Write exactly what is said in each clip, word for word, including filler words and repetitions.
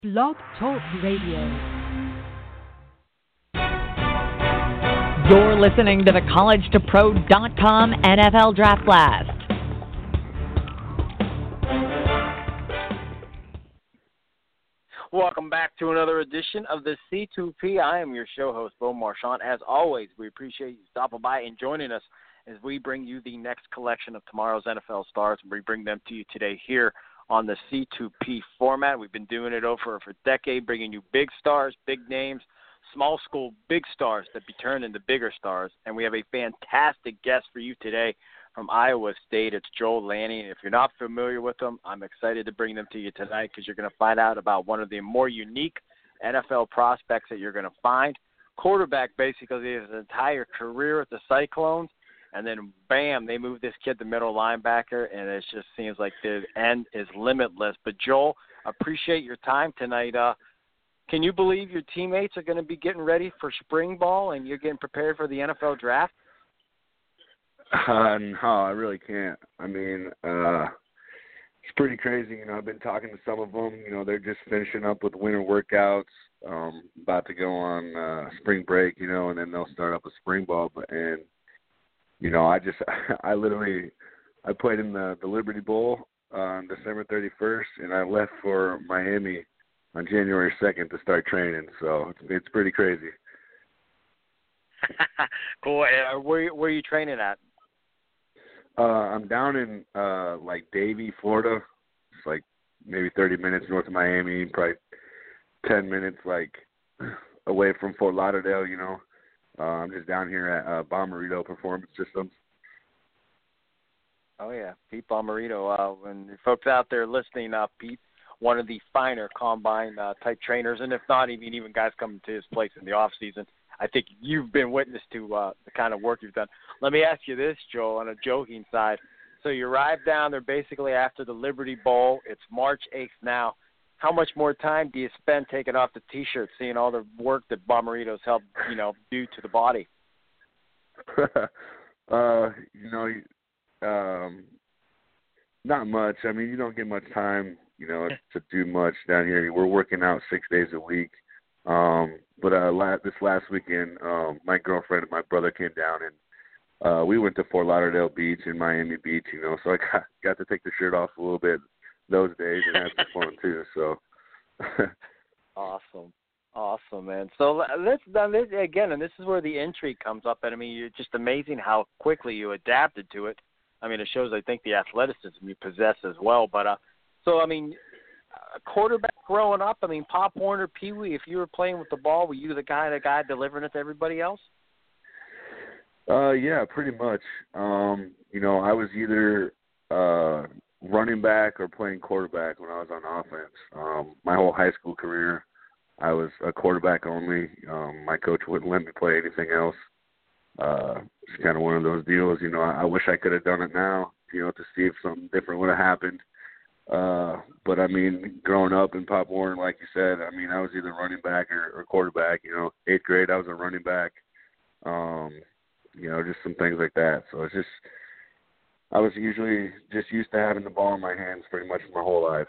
Blog Talk Radio. You're listening to the college to pro dot com N F L Draft Blast. Welcome back to another edition of the C two P. I am your show host, Bo Marchant. As always, we appreciate you stopping by and joining us as we bring you the next collection of tomorrow's N F L stars, and we bring them to you today here on the C two P format. We've been doing it over for a decade, bringing you big stars, big names, small school big stars that be turned into bigger stars. And we have a fantastic guest for you today from Iowa State. It's Joel Lanning. If you're not familiar with them, I'm excited to bring them to you tonight because you're going to find out about one of the more unique N F L prospects that you're going to find. Quarterback basically his entire career at the Cyclones. And then, bam, they move this kid to middle linebacker, and it just seems like the end is limitless. But, Joel, appreciate your time tonight. Uh, can you believe your teammates are going to be getting ready for spring ball and you're getting prepared for the N F L draft? Uh, no, I really can't. I mean, uh, it's pretty crazy. You know, I've been talking to some of them. You know, they're just finishing up with winter workouts, um, about to go on uh, spring break, you know, and then they'll start up with spring ball. But, and You know, I just, I literally, I played in the, the Liberty Bowl on December thirty-first, and I left for Miami on January second to start training. So it's, it's pretty crazy. Cool. Uh, where, where are you training at? Uh, I'm down in, uh, like, Davie, Florida. It's like maybe thirty minutes north of Miami, probably ten minutes, like, away from Fort Lauderdale, you know. Uh, I'm just down here at uh, Bommarito Performance Systems. Oh, yeah, Pete Bommarito. Uh, when folks out there listening, uh, Pete, one of the finer combine-type uh, trainers, and if not, even even guys coming to his place in the off-season, I think you've been witness to uh, the kind of work you've done. Let me ask you this, Joel, on a joking side. So you arrive down there basically after the Liberty Bowl. It's March eighth now. How much more time do you spend taking off the T-shirt, seeing all the work that Bommarito's helped, you know, do to the body? uh, you know, um, not much. I mean, you don't get much time, you know, to do much down here. We're working out six days a week. Um, but uh, la- this last weekend, um, my girlfriend and my brother came down, and uh, we went to Fort Lauderdale Beach and Miami Beach, you know, so I got, got to take the shirt off a little bit those days, and had some fun too. So awesome, awesome, man. So let's this, again, and this is where the intrigue comes up. And I mean, you're just amazing how quickly you adapted to it. I mean, it shows, I think, the athleticism you possess as well. But uh, so I mean, a quarterback growing up. I mean, Pop Warner, Pee Wee. If you were playing with the ball, were you the guy, the guy delivering it to everybody else? Uh, yeah, pretty much. Um, you know, I was either uh. running back or playing quarterback when I was on offense. Um, my whole high school career, I was a quarterback only. Um, my coach wouldn't let me play anything else. Uh, it's kind of one of those deals, you know, I, I wish I could have done it now, you know, to see if something different would have happened. Uh, but, I mean, growing up in Pop Warner, like you said, I mean, I was either running back or, or quarterback. You know, eighth grade, I was a running back. Um, you know, just some things like that. So it's just – I was usually just used to having the ball in my hands pretty much my whole life.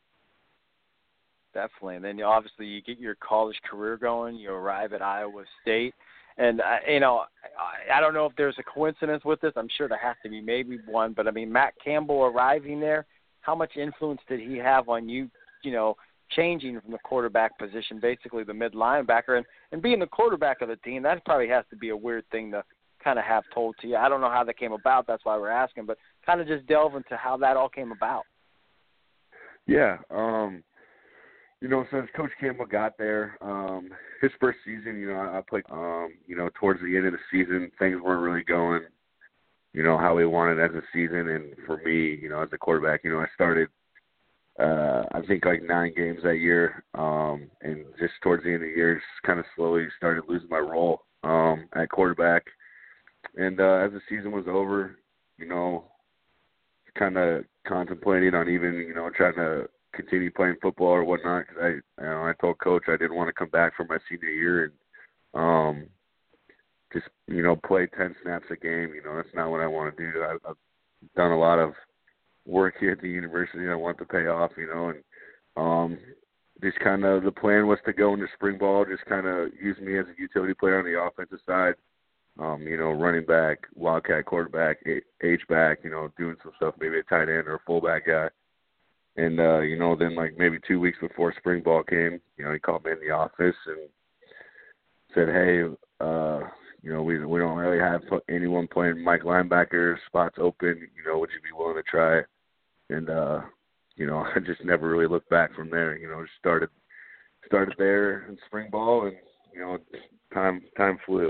Definitely. And then you, obviously you get your college career going. You arrive at Iowa State. And, uh, you know, I, I don't know if there's a coincidence with this. I'm sure there has to be maybe one. But, I mean, Matt Campbell arriving there, how much influence did he have on you, you know, changing from the quarterback position, basically the mid linebacker, and, and being the quarterback of the team? That probably has to be a weird thing to kind of have told to you. I don't know how that came about. That's why we're asking, but kind of just delve into how that all came about. Yeah. Um, you know, since Coach Campbell got there, um, his first season, you know, I, I played, um, you know, towards the end of the season, things weren't really going, you know, how we wanted as a season. And for me, you know, as a quarterback, you know, I started, uh, I think like nine games that year. Um, and just towards the end of the year, just kind of slowly started losing my role, um, at quarterback. And uh, as the season was over, you know, kind of contemplating on even, you know, trying to continue playing football or whatnot. Cause I, you know, I told Coach I didn't want to come back for my senior year and um, just, you know, play ten snaps a game. You know, that's not what I want to do. I, I've done a lot of work here at the university. I want to pay off, you know, and um, just kind of the plan was to go into spring ball, just kind of use me as a utility player on the offensive side. Um, you know, running back, wildcat quarterback, H-back, you know, doing some stuff, maybe a tight end or a fullback guy. And, uh, you know, then like maybe two weeks before spring ball came, you know, he called me in the office and said, hey, uh, you know, we we don't really have anyone playing Mike linebacker, spots open, you know, would you be willing to try it? And, uh, you know, I just never really looked back from there, you know, just started started there in spring ball and, you know, time time flew.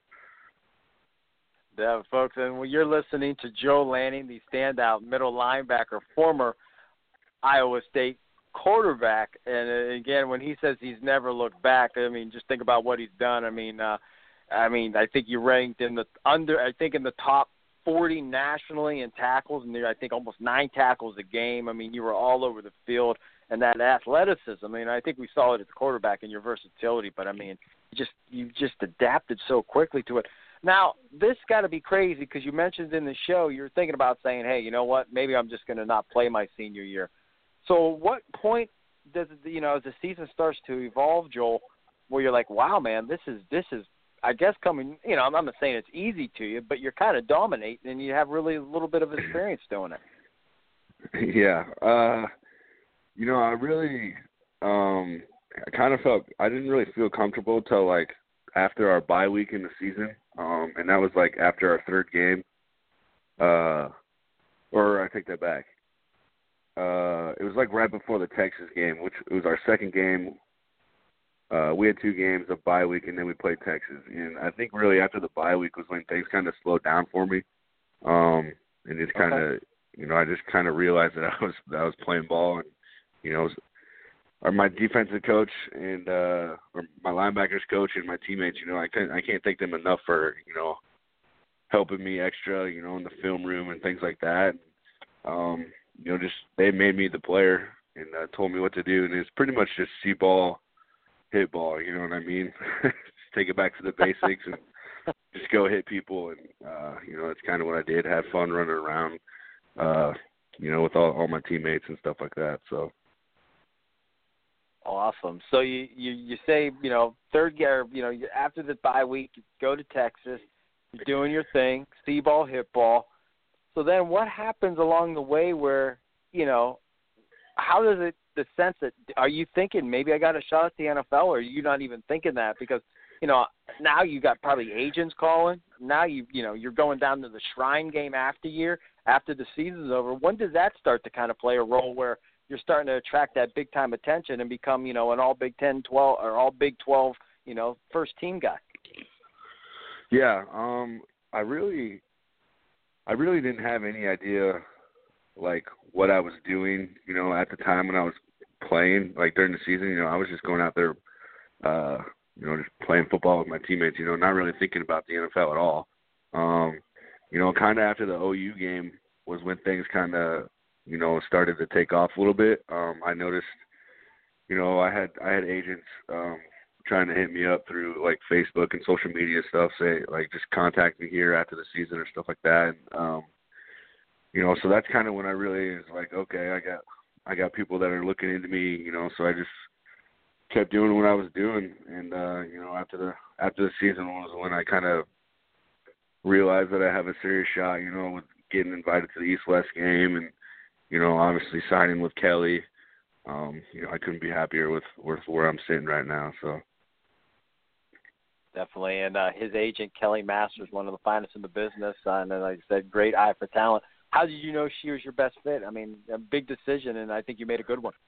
Yeah, folks, and when you're listening to Joe Lanning, the standout middle linebacker, former Iowa State quarterback, and again, when he says he's never looked back, I mean, just think about what he's done. I mean, uh, I mean, I think you ranked in the under, I think in the top forty nationally in tackles, and I think almost nine tackles a game. I mean, you were all over the field, and that athleticism. I mean, I think we saw it as a quarterback in your versatility, but I mean, you just you just adapted so quickly to it. Now, this got to be crazy because you mentioned in the show you're thinking about saying, hey, you know what, maybe I'm just going to not play my senior year. So what point does it, you know, as the season starts to evolve, Joel, where you're like, wow, man, this is, this is, I guess coming, you know, I'm not saying it's easy to you, but you're kind of dominating and you have really a little bit of experience doing it. Yeah. Uh, you know, I really, um, I kind of felt, I didn't really feel comfortable till like after our bye week in the season. Um, and that was like after our third game, uh, or I take that back. Uh, it was like right before the Texas game, which it was our second game. Uh, we had two games of bye week, and then we played Texas. And I think really after the bye week was when things kind of slowed down for me. Um, and just kind of, okay. you know, I just kind of realized that I was that I was playing ball, and you know, or my defensive coach and uh, or my linebackers coach and my teammates, you know, I can't I can't thank them enough for you know helping me extra, you know, in the film room and things like that. Um, you know, just they made me the player and uh, told me what to do, and it's pretty much just see ball, hit ball. You know what I mean? Just take it back to the basics and just go hit people, and uh, you know that's kind of what I did. Have fun running around, uh, you know, with all, all my teammates and stuff like that. So. Awesome. So you, you, you say, you know, third year, you know, after the bye week, you go to Texas, you're doing your thing, see ball, hit ball. So then what happens along the way where, you know, how does it, the sense that, are you thinking maybe I got a shot at the N F L, or are you not even thinking that? Because, you know, now you got probably agents calling. Now, you you know, you're going down to the Shrine game after year, after the season's over. When does that start to kind of play a role where you're starting to attract that big-time attention and become, you know, an all Big Ten, twelve, or all Big twelve, you know, first-team guy? Yeah, um, I really, I really didn't have any idea, like, what I was doing, you know, at the time when I was playing, like, during the season. You know, I was just going out there, uh, you know, just playing football with my teammates, you know, not really thinking about the N F L at all. Um, you know, kind of after the O U game was when things kind of, you know, started to take off a little bit. Um, I noticed, you know, I had I had agents um, trying to hit me up through like Facebook and social media stuff, say like just contact me here after the season or stuff like that. And, um, you know, so that's kind of when I really was like, okay, I got I got people that are looking into me, you know. So I just kept doing what I was doing, and uh, you know, after the after the season was when I kind of realized that I have a serious shot, you know, with getting invited to the East-West game and, you know, obviously signing with Kelly. Um, you know, I couldn't be happier with, with where I'm sitting right now. So definitely, and uh, his agent Kelly Masters, one of the finest in the business, uh, and like I said, great eye for talent. How did you know she was your best fit? I mean, a big decision, and I think you made a good one.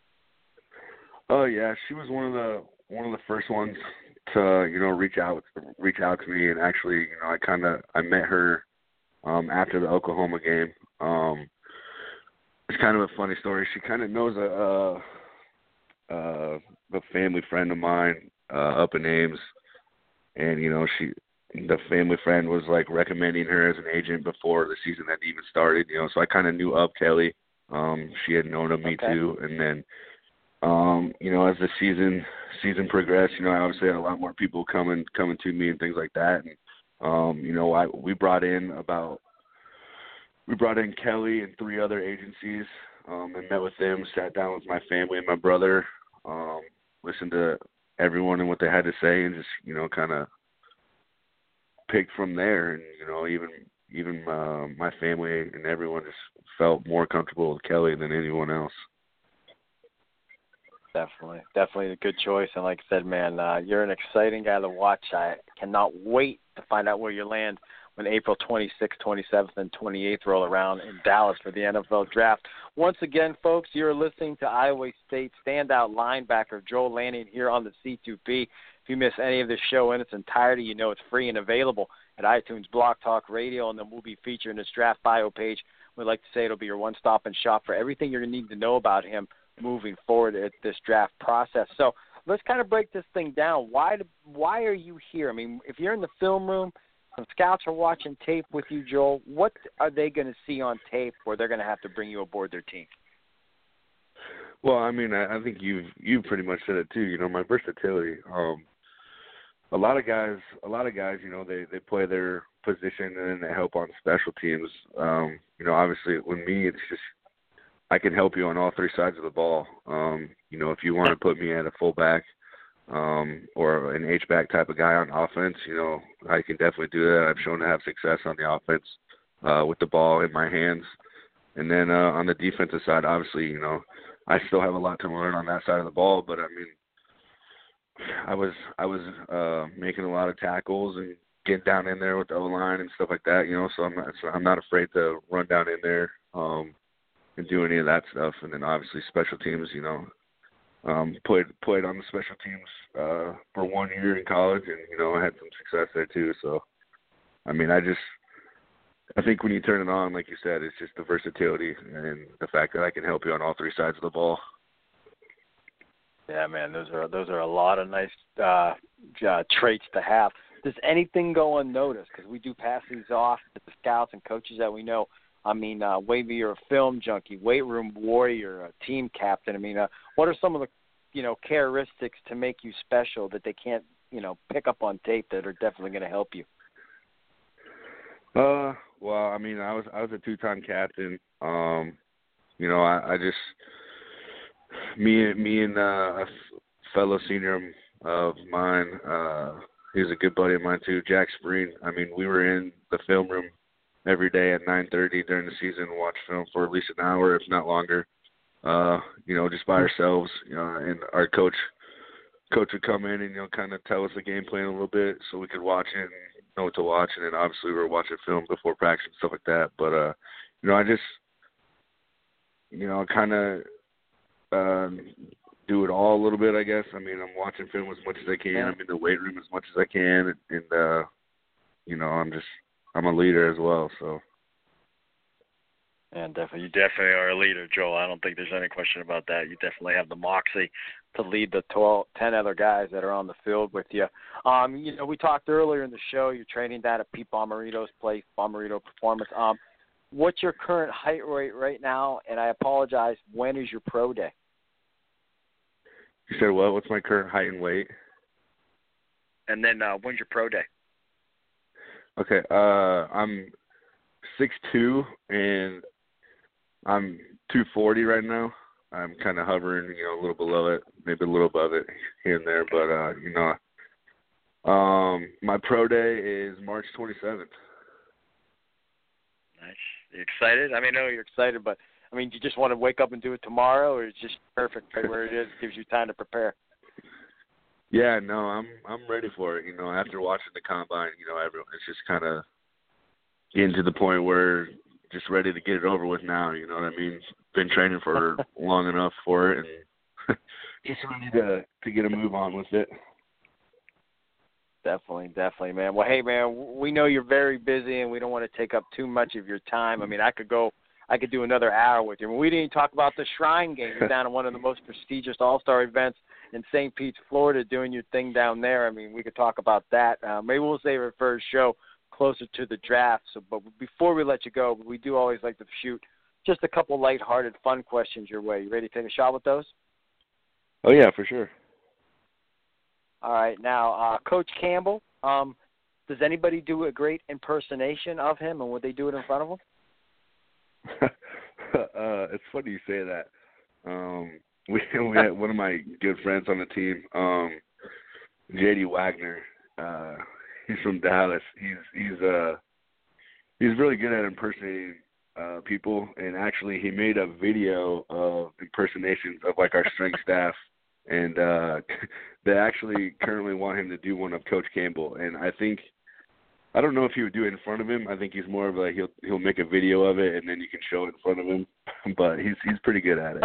Oh yeah, she was one of the one of the first ones to you know reach out reach out to me, and actually, you know, I kind of I met her um, after the Oklahoma game. Um, It's kind of a funny story. She kind of knows a, a, a family friend of mine uh, up in Ames, and you know, she, the family friend was like recommending her as an agent before the season had even started. You know, so I kind of knew of Kelly. Um, she had known of me okay. too, and then, um, you know, as the season season progressed, you know, I obviously had a lot more people coming coming to me and things like that, and um, you know, I we brought in about. We brought in Kelly and three other agencies um, and met with them, sat down with my family and my brother, um, listen to everyone and what they had to say, and just you know kind of pick from there. And you know even even uh, my family and everyone just felt more comfortable with Kelly than anyone else. Definitely, definitely a good choice. And like I said, man, uh, you're an exciting guy to watch. I cannot wait to find out where you land when April twenty-sixth, twenty-seventh, and twenty-eighth roll around in Dallas for the N F L Draft. Once again, folks, you're listening to Iowa State standout linebacker Joel Lanning here on the C two P. If you miss any of this show in its entirety, you know it's free and available at iTunes, Blog Talk Radio, and then we'll be featured in this draft bio page. We'd like to say it'll be your one-stop and shop for everything you're going to need to know about him moving forward at this draft process. So let's kind of break this thing down. Why why are you here? I mean, if you're in the film room, some scouts are watching tape with you, Joel, what are they going to see on tape where they're going to have to bring you aboard their team? Well, I mean, I, I think you've you pretty much said it too. You know, my versatility. Um, a lot of guys, a lot of guys, you know, they, they play their position and then they help on special teams. Um, you know, obviously, with me, it's just I can help you on all three sides of the ball. Um, you know, if you want to put me at a fullback um, or an H-back type of guy on offense, you know, I can definitely do that. I've shown to have success on the offense uh, with the ball in my hands. And then uh, on the defensive side, obviously, you know, I still have a lot to learn on that side of the ball. But I mean, I was I was uh, making a lot of tackles and getting down in there with the O-line and stuff like that. You know, so I'm not so I'm not afraid to run down in there. Um, and do any of that stuff. And then obviously special teams, you know, um, played played on the special teams uh, for one year in college, and, you know, I had some success there too. So, I mean, I just, I think when you turn it on, like you said, it's just the versatility and the fact that I can help you on all three sides of the ball. Yeah, man, those are those are a lot of nice uh, uh, traits to have. Does anything go unnoticed? Because we do pass these off to the scouts and coaches that we know. I mean, uh, maybe you're a film junkie, weight room warrior, a team captain. I mean, uh, what are some of the, you know, characteristics to make you special that they can't, you know, pick up on tape that are definitely going to help you? Uh, well, I mean, I was I was a two-time captain. Um, you know, I, I just me me and uh, a fellow senior of mine, uh, he's a good buddy of mine too, Jack Spreen. I mean, we were in the film room every day at nine thirty during the season, watch film for at least an hour, if not longer, uh, you know, just by ourselves. You know, and our coach coach would come in and, you know, kind of tell us the game plan a little bit so we could watch it and know what to watch. And then obviously we were watching film before practice and stuff like that. But, uh, you know, I just, you know, kind of um, do it all a little bit, I guess. I mean, I'm watching film as much as I can. I'm in the weight room as much as I can. And, and uh, you know, I'm just, I'm a leader as well, so. And definitely, you definitely are a leader, Joel. I don't think there's any question about that. You definitely have the moxie to lead the twelve, ten other guys that are on the field with you. Um, you know, we talked earlier in the show. You're training down at Pete Bomarito's place, Bomarito Performance. Um, what's your current height rate right now? And I apologize. When is your pro day? You said what? What's my current height and weight? And then uh, when's your pro day? Okay, uh, I'm six two, and I'm two forty right now. I'm kind of hovering, you know, a little below it, maybe a little above it here and there. But, uh, you know, um, my pro day is March twenty-seventh. Nice. You excited? I mean, I know you're excited, but, I mean, do you just want to wake up and do it tomorrow, or it's just perfect right where it is, gives you time to prepare? Yeah, no, I'm I'm ready for it. You know, after watching the combine, you know, everyone it's just kind of getting to the point where just ready to get it over with now. You know what I mean? Been training for long enough for it, and just ready to to get a move on with it. Definitely, definitely, man. Well, hey, man, we know you're very busy, and we don't want to take up too much of your time. I mean, I could go, I could do another hour with you. I mean, we didn't even talk about the Shrine Game. You're down at one of the most prestigious All-Star events in Saint Pete, Florida, doing your thing down there. I mean, we could talk about that. Uh, maybe we'll save it for a show closer to the draft. So, but before we let you go, we do always like to shoot just a couple lighthearted, fun questions your way. You ready to take a shot with those? Oh, yeah, for sure. All right. Now, uh, Coach Campbell, um, does anybody do a great impersonation of him, and would they do it in front of him? uh, it's funny you say that. Um, we we had one of my good friends on the team, um, J D Wagner. Uh, he's from Dallas. He's he's uh he's really good at impersonating uh, people, and actually he made a video of impersonations of like our strength staff, and uh, they actually currently want him to do one of Coach Campbell, and I think. I don't know if he would do it in front of him. I think he's more of like he'll he'll make a video of it and then you can show it in front of him. But he's he's pretty good at it.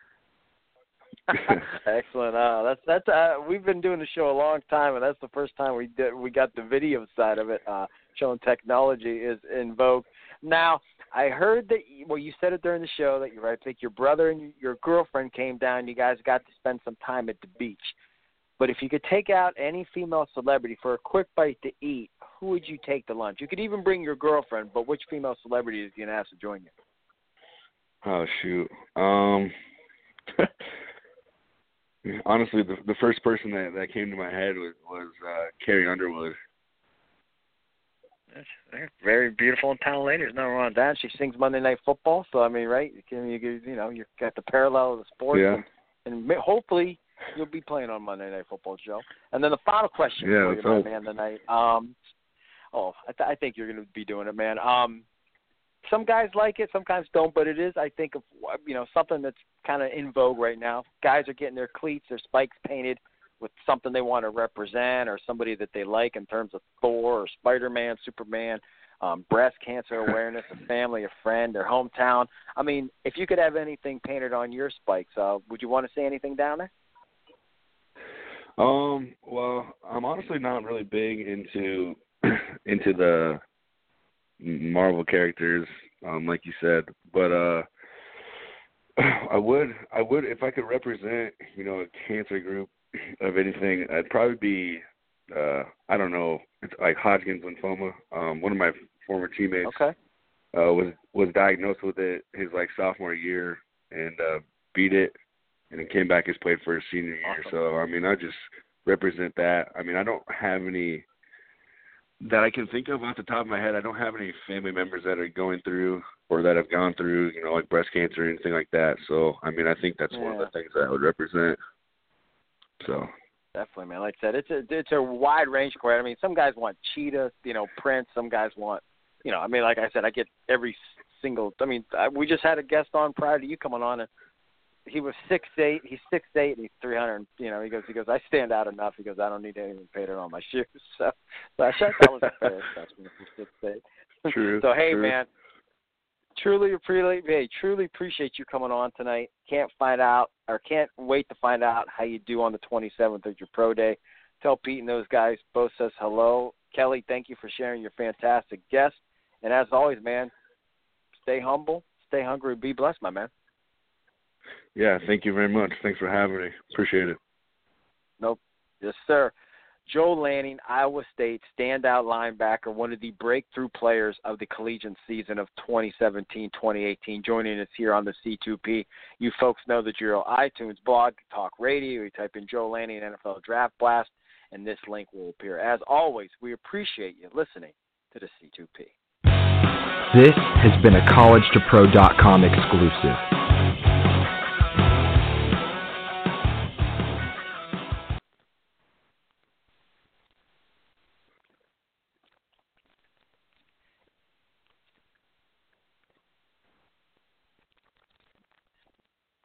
Excellent. Uh, that's that's uh, we've been doing the show a long time, and that's the first time we did we got the video side of it, uh, showing technology is in vogue. Now, I heard that well, you said it during the show that you I think your brother and your girlfriend came down. You guys got to spend some time at the beach. But if you could take out any female celebrity for a quick bite to eat, who would you take to lunch? You could even bring your girlfriend, but which female celebrity is going to ask to join you? Oh, shoot. Um, honestly, the the first person that, that came to my head was, was uh, Carrie Underwood. That's very beautiful and talented lady. There's nothing wrong with that. She sings Monday Night Football, so, I mean, right? You, can, you, you know, you've got the parallel of the sport. Yeah. And, and hopefully – you'll be playing on Monday Night Football, Joe. And then the final question yeah, for you, my man, tonight. Um, oh, I, th- I think you're going to be doing it, man. Um, some guys like it, sometimes don't, but it is, I think, of you know something that's kind of in vogue right now. Guys are getting their cleats, their spikes painted with something they want to represent or somebody that they like in terms of Thor or Spider-Man, Superman, um, breast cancer awareness, a family, a friend, their hometown. I mean, if you could have anything painted on your spikes, uh, would you want to say anything down there? Um, well, I'm honestly not really big into into the Marvel characters, um, like you said, but uh, I would I would if I could represent, you know, a cancer group of anything, I'd probably be uh, I don't know, it's like Hodgkin's lymphoma. Um, one of my former teammates okay. uh, was was diagnosed with it his like sophomore year and uh, beat it. And then came back and played for his senior year. Awesome. So, I mean, I just represent that. I mean, I don't have any that I can think of off the top of my head. I don't have any family members that are going through or that have gone through, you know, like breast cancer or anything like that. So, I mean, I think that's yeah. one of the things that I would represent. So. Definitely, man. Like I said, it's a it's a wide range for it. I mean, some guys want Cheetah, you know, Prince. Some guys want, you know, I mean, like I said, I get every single. I mean, I, we just had a guest on prior to you coming on, and he was six eight. He's six eight, and he's three hundred. You know, he goes, he goes. I stand out enough. He goes, I don't need anything painted on my shoes. So, so I thought that was a fair assessment for six eight. True. So hey, true. man, truly appreciate, hey, truly appreciate you coming on tonight. Can't find out, or can't wait to find out how you do on the twenty-seventh at your pro day. Tell Pete and those guys both says hello. Kelly, thank you for sharing your fantastic guest. And as always, man, stay humble, stay hungry, be blessed, my man. Yeah, thank you very much. Thanks for having me. Appreciate it. Nope. Yes, sir. Joe Lanning, Iowa State standout linebacker, one of the breakthrough players of the collegiate season of twenty seventeen twenty eighteen, joining us here on the C two P. You folks know the drill. iTunes, Blog Talk Radio. You type in Joe Lanning N F L Draft Blast, and this link will appear. As always, we appreciate you listening to the C two P. This has been a college to pro dot com exclusive.